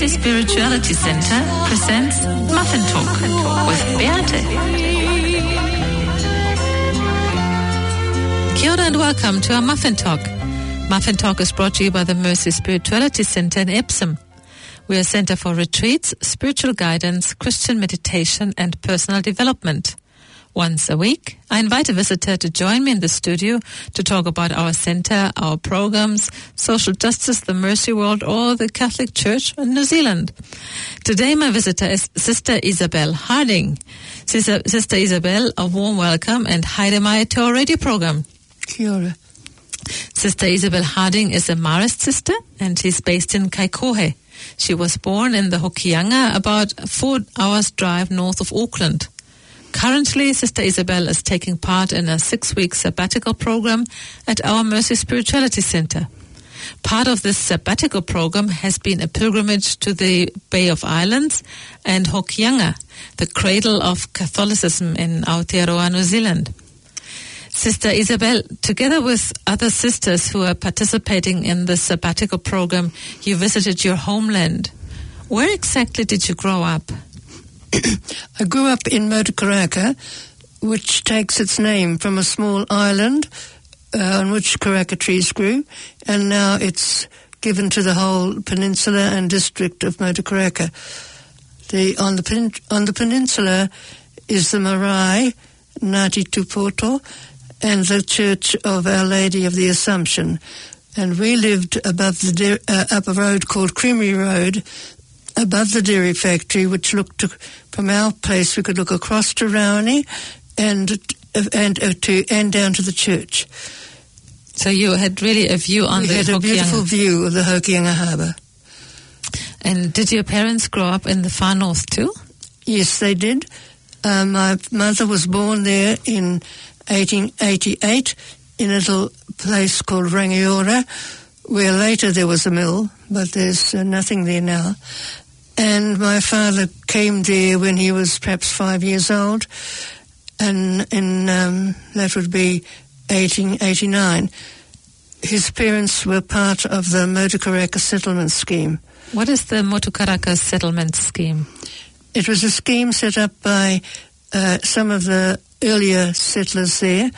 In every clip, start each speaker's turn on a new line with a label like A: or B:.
A: Mercy Spirituality Center presents Muffin Talk with Beate. Kia ora and welcome to our Muffin Talk. Muffin Talk is brought to you by the Mercy Spirituality Center in Epsom. We are a center for retreats, spiritual guidance, Christian meditation, and personal development. Once a week, I invite a visitor to join me in the studio to talk about our center, our programs, social justice, the Mercy World, or the Catholic Church in New Zealand. Today, my visitor is Sister Isabel Harding. Sister Isabel, a warm welcome and haere mai to our radio program.
B: Kia ora.
A: Sister Isabel Harding is a Marist sister, and she's based in Kaikohe. She was born in the Hokianga, about 4 hours drive north of Auckland. Currently, Sister Isabel is taking part in a 6-week sabbatical program at our Mercy Spirituality Center. Part of this sabbatical program has been a pilgrimage to the Bay of Islands and Hokianga, the cradle of Catholicism in Aotearoa, New Zealand. Sister Isabel, together with other sisters who are participating in the sabbatical program, you visited your homeland. Where exactly did you grow up?
B: I grew up in Motukaraka, which takes its name from a small island on which karaka trees grew, and now it's given to the whole peninsula and district of Motukaraka. On the peninsula is the marae, Ngāti Tūpoto, and the Church of Our Lady of the Assumption. And we lived above up a road called Creamery Road, above the dairy factory, which looked from our place, we could look across to Raoni and down to the church.
A: So you had really a view on the Hokianga. We had a
B: beautiful view of the Hokianga Harbour.
A: And did your parents grow up in the far north too?
B: Yes, they did. My mother was born there in 1888 in a little place called Rangiora, where later there was a mill, but there's nothing there now. And my father came there when he was perhaps 5 years old, and that would be 1889. His parents were part of the Motukaraka settlement scheme.
A: What is the Motukaraka settlement scheme?
B: It was a scheme set up by some of the earlier settlers there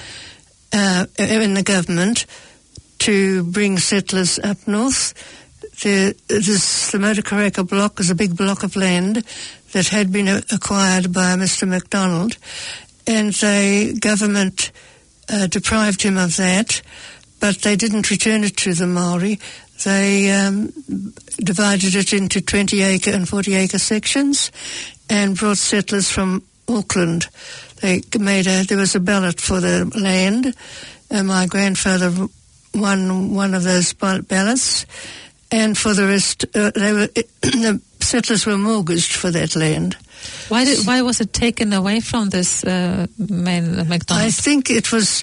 B: in the government to bring settlers up north. The Motukaraka block is a big block of land that had been acquired by Mr. MacDonald, and the government deprived him of that, but they didn't return it to the Māori. They divided it into 20-acre and 40-acre sections and brought settlers from Auckland. There was a ballot for the land, and my grandfather won one of those ballots, and for the rest, the settlers were mortgaged for that land.
A: Why was it taken away from this man, MacDonald?
B: I think it was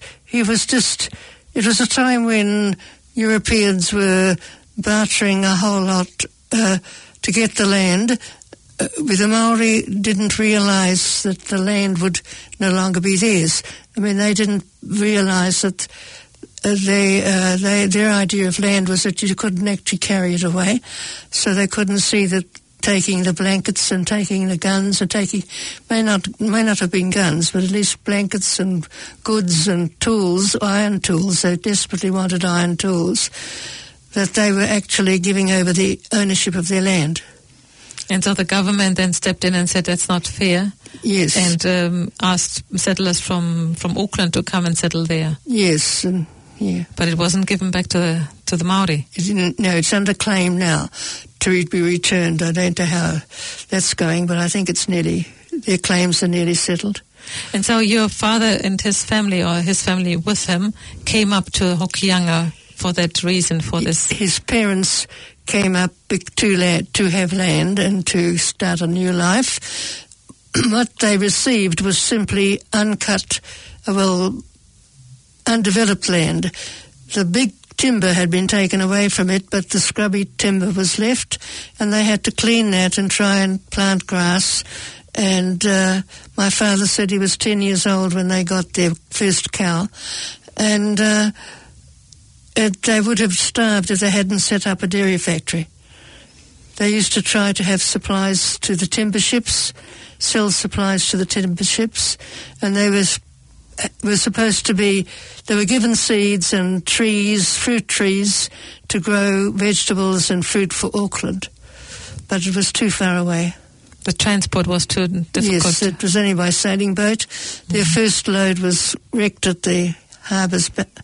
B: a time when Europeans were bartering a whole lot to get the land. The Maori didn't realise that the land would no longer be theirs. I mean, they didn't realise that their idea of land was that you couldn't actually carry it away, so they couldn't see that taking the blankets and taking the guns and may not have been guns, but at least blankets and goods and tools, iron tools. They desperately wanted iron tools, that they were actually giving over the ownership of their land.
A: And so the government then stepped in and said that's not fair.
B: Yes.
A: And asked settlers from Auckland to come and settle there.
B: Yes, and yeah.
A: But it wasn't given back to the Maori.
B: No, it's under claim now to be returned. I don't know how that's going, but I think their claims are nearly settled.
A: And so your father and his family, or his family with him, came up to Hokianga for that reason, for this.
B: His parents came up to have land and to start a new life. What they received was simply undeveloped land. The big timber had been taken away from it, but the scrubby timber was left, and they had to clean that and try and plant grass. And my father said he was 10 years old when they got their first cow, and they would have starved if they hadn't set up a dairy factory. They used to try to have supplies to the timber ships, sell supplies to the timber ships, and they were supposed to be, they were given seeds and trees, fruit trees, to grow vegetables and fruit for Auckland. But it was too far away.
A: The transport was too difficult.
B: Yes, it was only by sailing boat. Their first load was wrecked at the harbour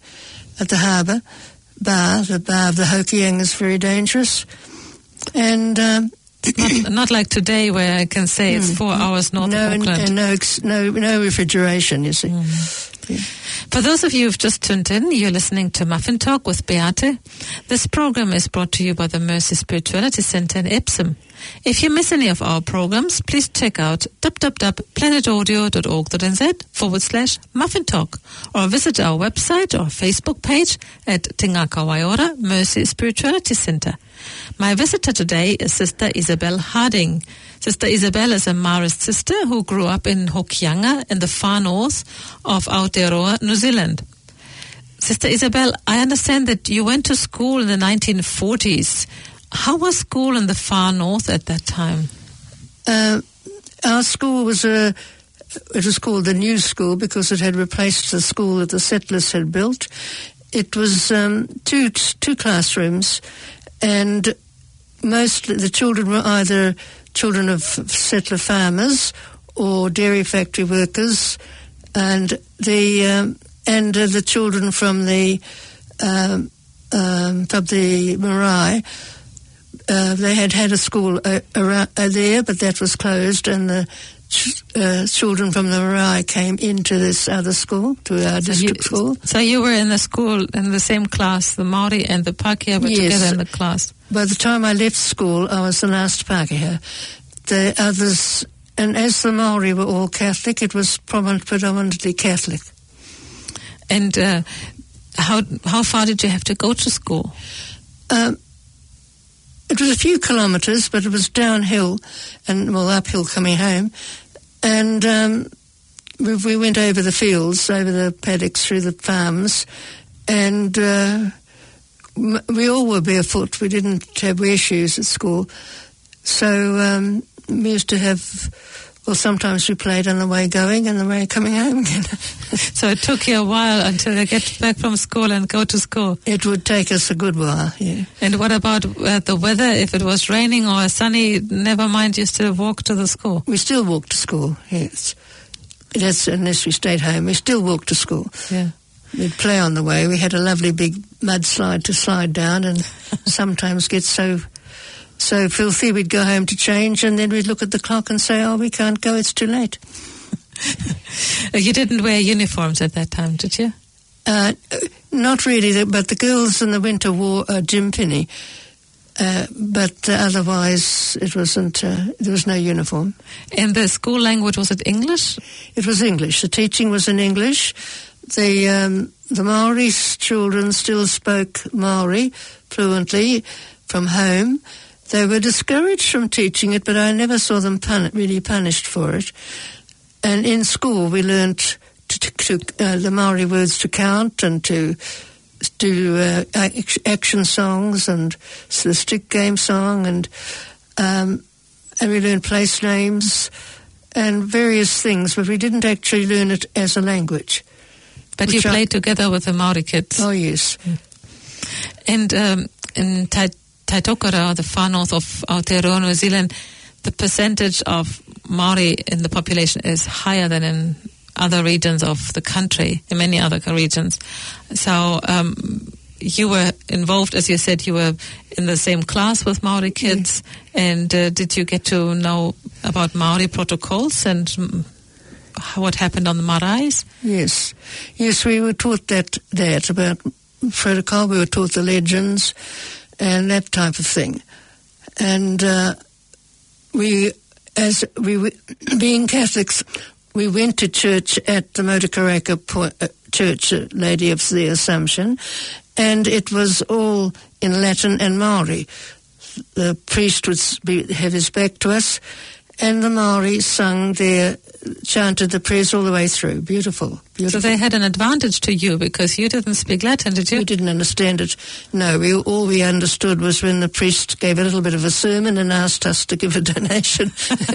B: bar. The bar of the Hokianga is very dangerous. And
A: not like today, where I can say it's 4 hours north of Auckland.
B: No refrigeration, you see. Yeah.
A: For those of you who've just tuned in, you're listening to Muffin Talk with Beate. This program is brought to you by the Mercy Spirituality Centre in Epsom. If you miss any of our programs, please check out www.planetaudio.org.nz/Muffin Talk, or visit our website or Facebook page at Tingaka Waiora Mercy Spirituality Centre. My visitor today is Sister Isabel Harding. Sister Isabel is a Marist sister who grew up in Hokianga in the far north of Aotearoa, New Zealand. Sister Isabel, I understand that you went to school in the 1940s. How was school in the far north at that time?
B: Our school was it was called the New School because it had replaced the school that the settlers had built. It was two classrooms, and mostly the children were either children of settler farmers or dairy factory workers, and the children from the marae. They had a school around there, but that was closed, and the children from the marae came into this other school, to our district school.
A: So you were in the school, in the same class, the Māori and the Pākehā were together in the class?
B: By the time I left school, I was the last Pākehā. The others, and as the Māori were all Catholic, it was predominantly Catholic.
A: And how far did you have to go to school?
B: It was a few kilometres, but it was downhill and uphill coming home. And we went over the fields, over the paddocks, through the farms, and we all were barefoot. We didn't have wear shoes at school. So we used to have, sometimes we played on the way going and the way coming home again.
A: So it took you a while until you get back from school and go to school? It
B: would take us a good while, yeah.
A: And what about the weather? If it was raining or sunny, never mind, you still walked to the school?
B: We still walked to school, yes. That's unless we stayed home. We still walked to school.
A: Yeah.
B: We'd play on the way. We had a lovely big mudslide to slide down, and sometimes get so filthy we'd go home to change, and then we'd look at the clock and say, we can't go, it's too late.
A: You didn't wear uniforms at that time, did you?
B: Not really, but the girls in the winter wore a jimpini, but otherwise it wasn't, there was no uniform.
A: And the school language, was it English?
B: It was English. The teaching was in English. The Maori children still spoke Maori fluently from home. They were discouraged from teaching it, but I never saw them really punished for it. And in school we learnt the Maori words to count and to do action songs and the stick game song, and we learned place names and various things, but we didn't actually learn it as a language.
A: But you played together with the Maori kids?
B: Oh, yes.
A: And in Taitokara, the far north of Aotearoa, New Zealand, the percentage of Maori in the population is higher than in other regions of the country, in many other regions. So you were involved, as you said, you were in the same class with Maori kids. And did you get to know about Maori protocols and what happened on the maraes?
B: Yes, we were taught that about protocol. We were taught the legends and that type of thing. And being Catholics, we went to church at the Motukaraka Church, Lady of the Assumption, and it was all in Latin and Maori. The priest would have his back to us, and the Maori sung their chanted the prayers all the way through. Beautiful, beautiful.
A: So they had an advantage to you because you didn't speak Latin, did you?
B: We didn't understand it. No, all we understood was when the priest gave a little bit of a sermon and asked us to give a donation.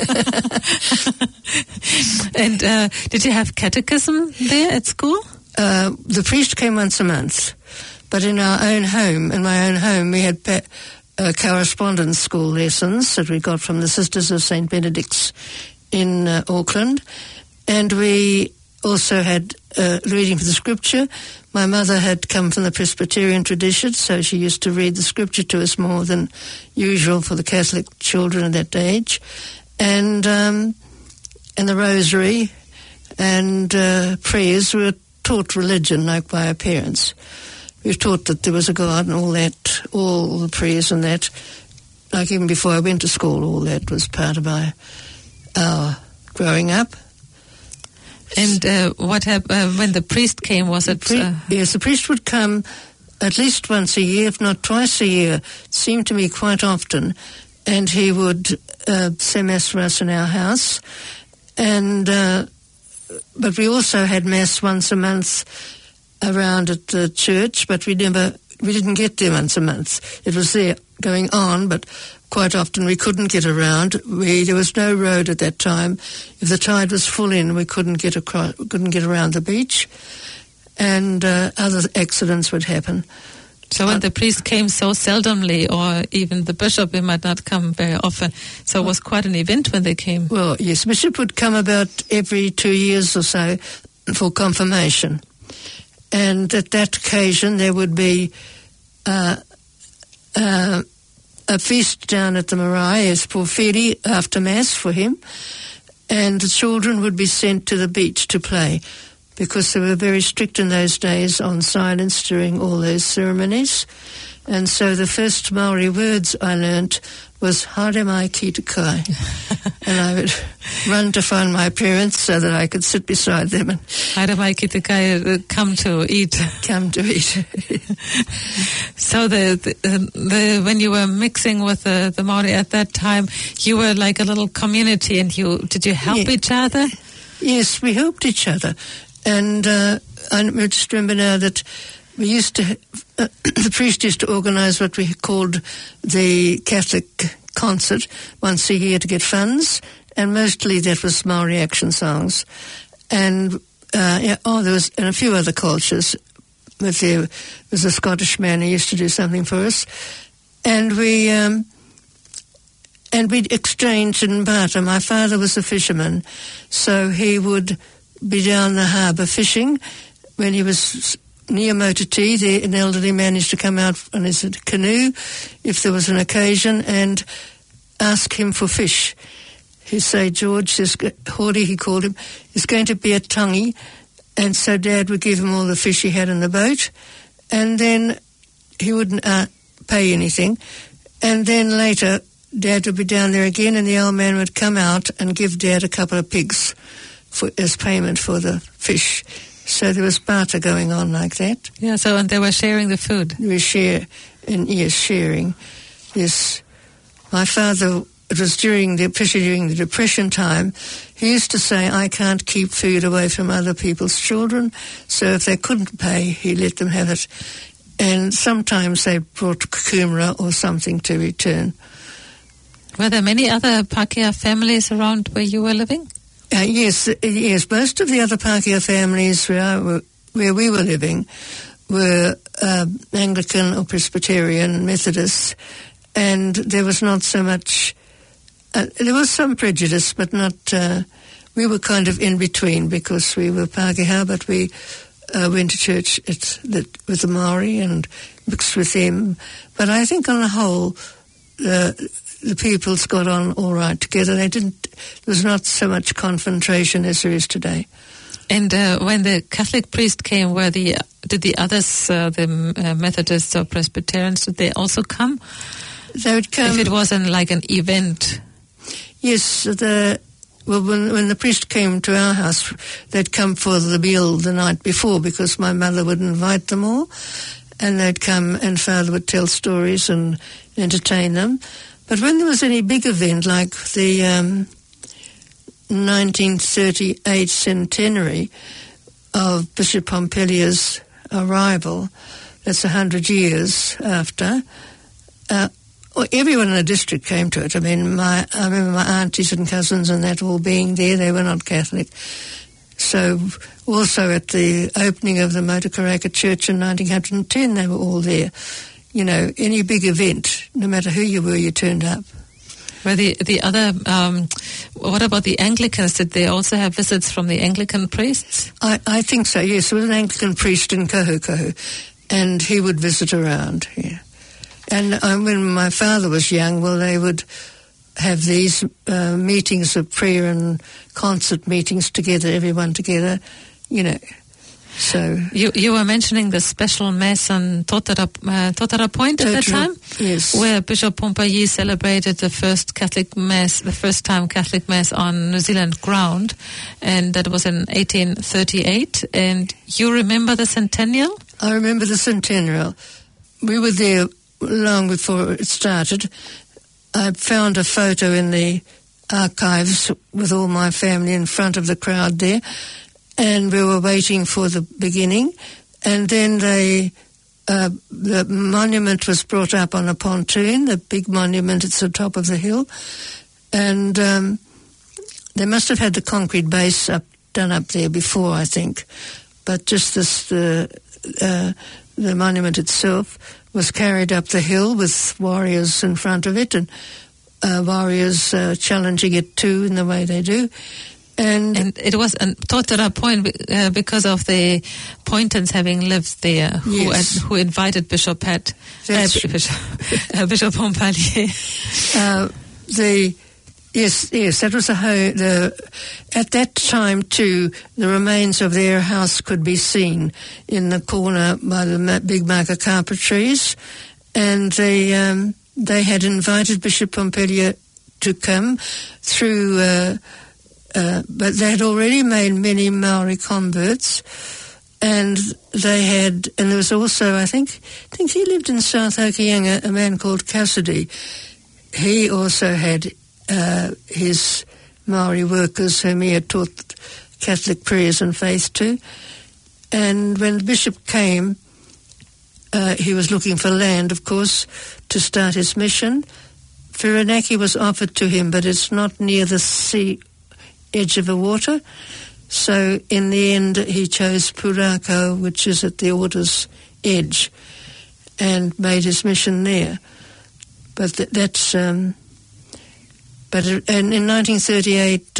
A: And did you have catechism there at school?
B: The priest came once a month, but in my own home, we had correspondence school lessons that we got from the Sisters of St. Benedict's in Auckland, and we also had reading for the scripture. My mother had come from the Presbyterian tradition, so she used to read the scripture to us more than usual for the Catholic children at that age, and the rosary and prayers. We were taught religion like by our parents. We were taught that there was a God and all that, all the prayers and that. Like even before I went to school, all that was part of our growing up.
A: And what happened when the priest came? Was it?
B: Yes, the priest would come at least once a year, if not twice a year. It seemed to me quite often, and he would say mass for us in our house. And but we also had mass once a month around at the church, but we didn't get there once a month. It was there going on, but quite often we couldn't get around. There was no road at that time. If the tide was full in, we couldn't get around the beach, and other accidents would happen.
A: So when the priest came so seldomly, or even the bishop, he might not come very often, so it was quite an event when they came.
B: Well, yes, bishop would come about every 2 years or so for confirmation. And at that occasion there would be a feast down at the Marae as Porphyry after Mass for him, and the children would be sent to the beach to play, because they were very strict in those days on silence during all those ceremonies. And so the first Maori words I learnt was "Haere mai ki te kai," and I would run to find my parents so that I could sit beside them and
A: "Haere mai ki te kai," come to eat.
B: Come to eat.
A: So when you were mixing with the Maori at that time, you were like a little community, and did you help each other?
B: Yes, we helped each other, and I just remember now that we used to, the priest used to organise what we called the Catholic concert once a year to get funds, and mostly that was Maori action songs. And there was a few other cultures, but there was a Scottish man who used to do something for us, and we'd exchange and barter. My father was a fisherman, so he would be down the harbour fishing. When he was near Mototi, an elderly man used to come out on his canoe if there was an occasion and ask him for fish. He'd say, "George, Hori," he called him, "is going to be a tangi," and so Dad would give him all the fish he had in the boat, and then he wouldn't pay anything, and then later Dad would be down there again, and the old man would come out and give Dad a couple of pigs as payment for the fish. So there was barter going on like that.
A: Yeah, and they were sharing the food.
B: We sharing. Yes. My father, it was especially during the Depression time, he used to say, "I can't keep food away from other people's children," so if they couldn't pay, he let them have it. And sometimes they brought kumara or something to return.
A: Were there many other Pākehā families around where you were living?
B: Yes. Most of the other Pākehā families where we were living were Anglican or Presbyterian, Methodist, and there was not so much. There was some prejudice, but not. We were kind of in between because we were Pākehā, but we went to church with the Maori and mixed with them. But I think on the whole, the peoples got on all right together. There was not so much confrontation as there is today.
A: And when the Catholic priest came, did the others, the Methodists or Presbyterians, did they also come?
B: They would come.
A: If it wasn't like an event.
B: Yes, when the priest came to our house, they'd come for the meal the night before because my mother would invite them all, and they'd come and Father would tell stories and entertain them. But when there was any big event like the 1938 centenary of Bishop Pompilia's arrival. That's 100 years after. Everyone in the district came to it. I mean, I remember my aunties and cousins and that all being there. They were not Catholic. So also at the opening of the Motukaraka Church in 1910, they were all there. You know, any big event, no matter who you were, you turned up.
A: Well, the other, what about the Anglicans? Did they also have visits from the Anglican priests?
B: I think so, yes. There was an Anglican priest in Kahukahu, and he would visit around, yeah. And when my father was young, well, they would have these meetings of prayer and concert meetings together, everyone together, you know. So
A: you were mentioning the special mass on Totara Point at that time,
B: yes,
A: where Bishop Pompalli celebrated the first Catholic mass, the first time Catholic mass on New Zealand ground, and that was in 1838. And you remember the centennial?
B: I remember the centennial. We were there long before it started. I found a photo in the archives with all my family in front of the crowd there, and we were waiting for the beginning, and then the monument was brought up on a pontoon, the big monument at the top of the hill, and they must have had the concrete base done up there before, I think, but just the monument itself was carried up the hill with warriors in front of it, and warriors challenging it too in the way they do. And
A: it was Totara Point because of the Pointons having lived there, who invited Bishop Bishop Pompalli. Yes, that was at that time too, the remains of their house could be seen in the corner by the big makakapa trees, and they had invited Bishop Pompalli to come through. But they had already made many Maori converts, and there was also, I think he lived in South Hokianga, a man called Cassidy. He also had his Maori workers whom he had taught Catholic prayers and faith to. And when the bishop came, he was looking for land, of course, to start his mission. Whirinaki was offered to him, but it's not near the sea edge of the water, so in the end he chose Purako, which is at the water's edge, and made his mission there. But that's and in 1938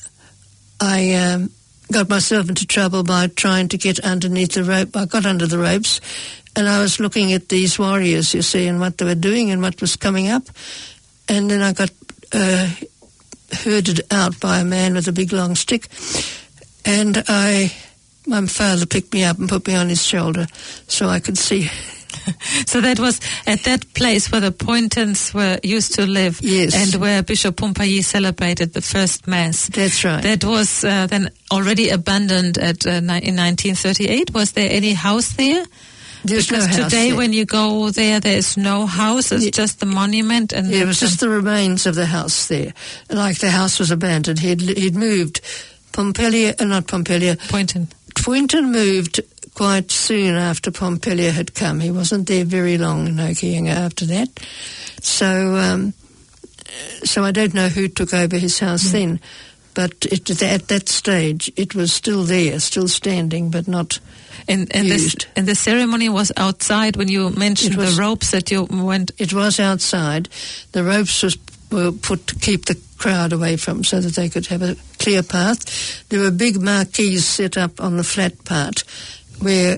A: I got myself into trouble by trying to get underneath the rope. I got under the ropes, and I was looking at these warriors, you see, and what they were doing and what was coming up, and then I got herded out by a man with a big long stick, and my father picked me up and put me on his shoulder so I could see. So that was at that place where the Pointons used to live,
B: yes,
A: and where Bishop Pompalli celebrated the first mass.
B: That's right.
A: That was then already abandoned in 1938. Was there any house there?
B: There's
A: because
B: no house
A: today
B: there.
A: When you go there is no house, it's just the monument. And
B: it was just the remains of the house there. Like the house was abandoned. He'd moved. Poynton moved quite soon after Pompalli had come. He wasn't there very long in Hokianga after that. So I don't know who took over his house then. But at that stage, it was still there, still standing, but not used.
A: And the ceremony was outside when you mentioned the ropes that you went...
B: It was outside. The ropes were put to keep the crowd away from, so that they could have a clear path. There were big marquees set up on the flat part where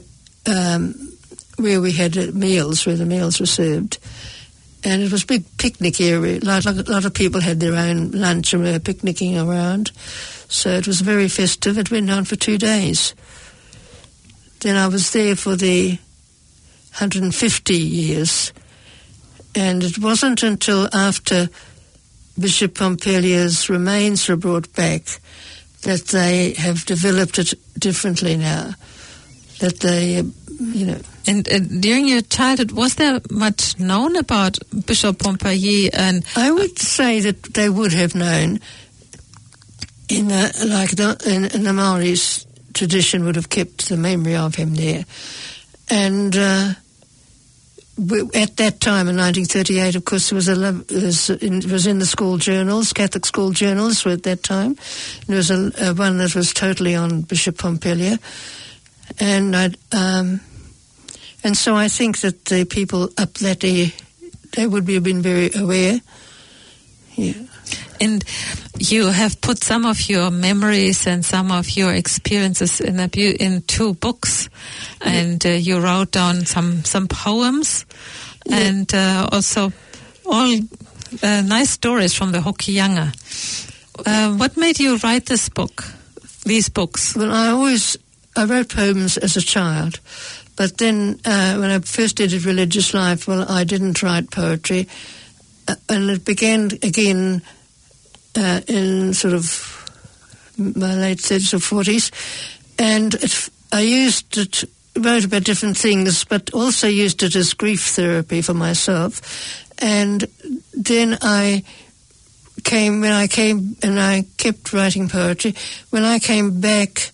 B: we had meals, where the meals were served. And it was a big picnic area. A lot of people had their own lunch and were picnicking around. So it was very festive. It went on for 2 days. Then I was there for the 150 years. And it wasn't until after Bishop Pompalia's remains were brought back that they have developed it differently now. That they,
A: And during your childhood, was there much known about Bishop Pompalli? And
B: I would say that they would have known. in the Maori's tradition would have kept the memory of him there. And at that time, in 1938, of course, it was in the school journals, Catholic school journals were at that time. There was one that was totally on Bishop Pompilia. And so I think that the people up that area, they would have been very aware. Yeah.
A: And you have put some of your memories and some of your experiences in 2 books, and you wrote down some poems, and also all nice stories from the Hokianga. What made you write these books?
B: Well, I wrote poems as a child, but then when I first did Religious Life, well, I didn't write poetry, and it began again in sort of my late 30s or 40s, and I wrote about different things, but also used it as grief therapy for myself. And then I kept writing poetry. When I came back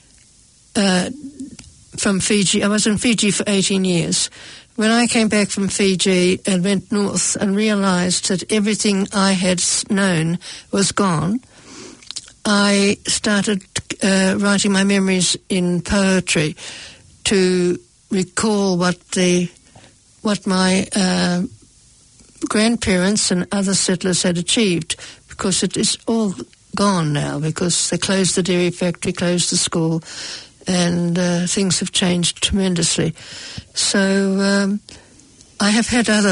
B: from Fiji, I was in Fiji for 18 years. When I came back from Fiji and went north and realised that everything I had known was gone, I started writing my memories in poetry to recall what my grandparents and other settlers had achieved, because it is all gone now, because they closed the dairy factory, closed the school, and things have changed tremendously. So I have had other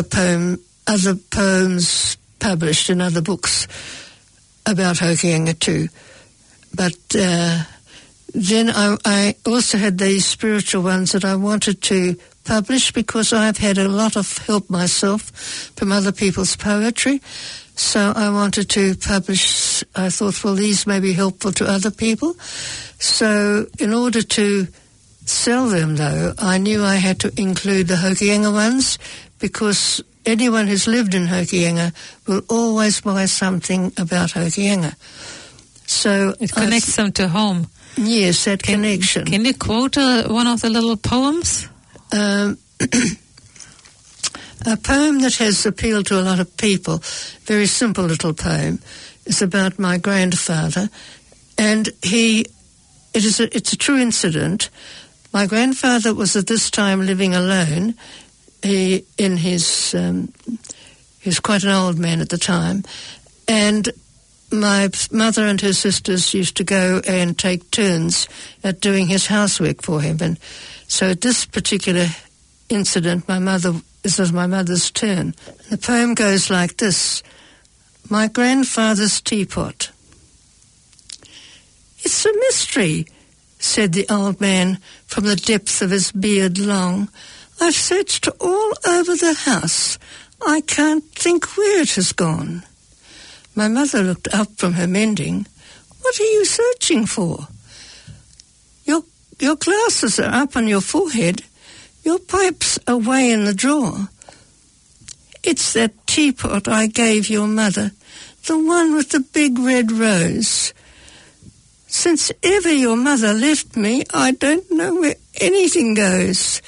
B: poems published in other books about Hokianga too. But then I also had these spiritual ones that I wanted to publish, because I've had a lot of help myself from other people's poetry. So I wanted to publish, I thought, well, these may be helpful to other people. So in order to sell them, though, I knew I had to include the Hokianga ones, because anyone who's lived in Hokianga will always buy something about Hokianga. So
A: it connects them to home.
B: Yes, that connection.
A: Can you quote one of the little poems?
B: A poem that has appealed to a lot of people, very simple little poem, is about my grandfather, and it's a true incident. My grandfather was at this time living alone. He was quite an old man at the time, and my mother and her sisters used to go and take turns at doing his housework for him. And so at this particular incident, this was my mother's turn. The poem goes like this: My grandfather's teapot. It's a mystery, said the old man from the depth of his beard long. I've searched all over the house. I can't think where it has gone. My mother looked up from her mending. What are you searching for? Your glasses are up on your forehead. Your pipe's away in the drawer. It's that teapot I gave your mother, the one with the big red rose. Since ever your mother left me, I don't know where anything goes.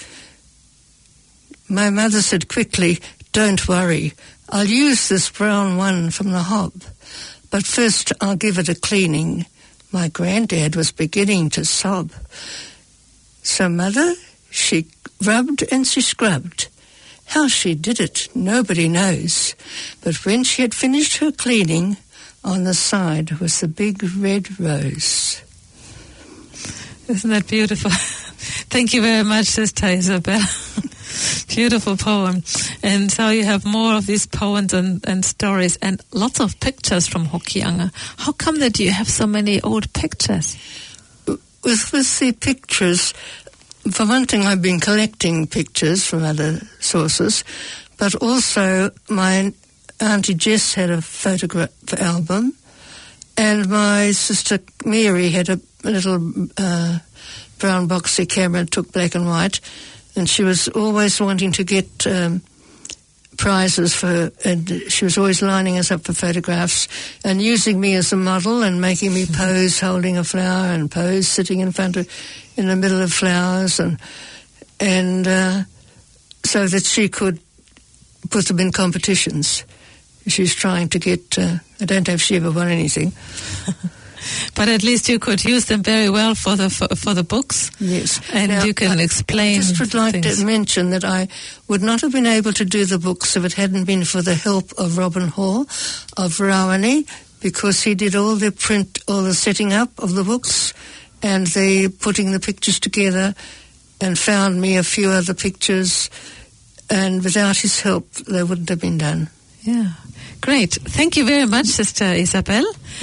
B: My mother said quickly, Don't worry, I'll use this brown one from the hob, but first I'll give it a cleaning. My granddad was beginning to sob. So Mother, she rubbed and she scrubbed. How she did it, nobody knows. But when she had finished her cleaning, on the side was the big red rose.
A: Isn't that beautiful? Thank you very much, Sister Isabel. Beautiful poem. And so you have more of these poems and stories and lots of pictures from Hokianga. How come that you have so many old pictures?
B: With the pictures, for one thing, I've been collecting pictures from other sources, but also my Auntie Jess had a photograph album, and my sister Mary had a little brown boxy camera and took black and white, and she was always wanting to get prizes for, and she was always lining us up for photographs and using me as a model and making me pose holding a flower and pose sitting in the middle of flowers and so that she could put them in competitions. She's trying to get, I don't know if she ever won anything.
A: But at least you could use them very well for the books.
B: Yes.
A: And now, you can explain
B: I just would like to mention that I would not have been able to do the books if it hadn't been for the help of Robin Hall of Rawani, because he did all the setting up of the books and the putting the pictures together and found me a few other pictures, and without his help they wouldn't have been done.
A: Yeah. Great. Thank you very much, Sister Isabel.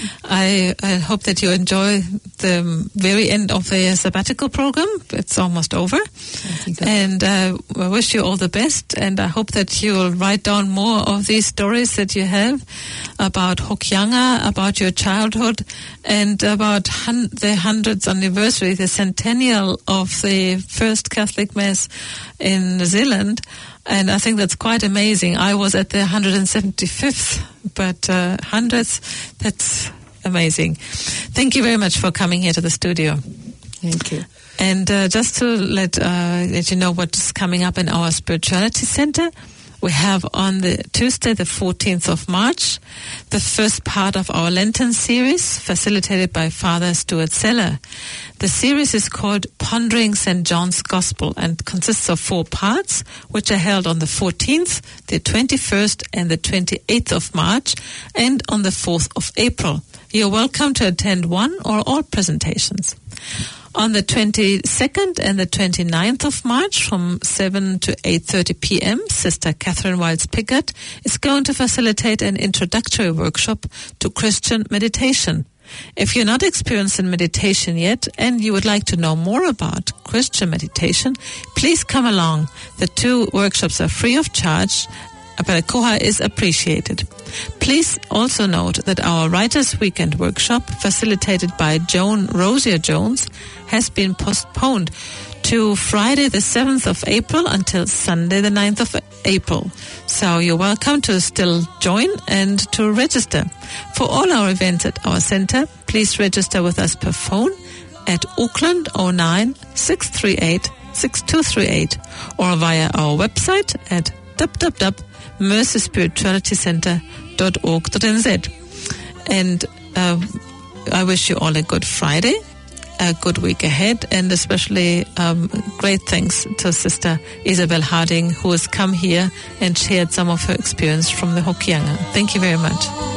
A: I hope that you enjoy the very end of the sabbatical program. It's almost over. And I wish you all the best. And I hope that you'll write down more of these stories that you have about Hokianga, about your childhood, and about the 100th anniversary, the centennial of the first Catholic Mass in New Zealand. And I think that's quite amazing. I was at the 175th, but 100th, that's amazing. Thank you very much for coming here to the studio.
B: Thank you.
A: And just to let you know what's coming up in our Spirituality Center, we have on the Tuesday, the 14th of March, the first part of our Lenten series, facilitated by Father Stuart Seller. The series is called Pondering St. John's Gospel and consists of 4 parts, which are held on the 14th, the 21st, and the 28th of March, and on the 4th of April. You're welcome to attend one or all presentations. On the 22nd and the 29th of March from 7 to 8:30 p.m., Sister Catherine Wiles-Pickard is going to facilitate an introductory workshop to Christian meditation. If you're not experienced in meditation yet and you would like to know more about Christian meditation, please come along. The 2 workshops are free of charge, but a koha is appreciated. Please also note that our Writers' Weekend workshop, facilitated by Joan Rosier Jones, has been postponed to Friday the 7th of April until Sunday the 9th of April. So you're welcome to still join and to register. For all our events at our center, please register with us per phone at Auckland 09 638 6238 or via our website at www.mercyspiritualitycenter.org.nz. And I wish you all a good Friday, a good week ahead, and especially great thanks to Sister Isabel Harding, who has come here and shared some of her experience from the Hokianga. Thank you very much.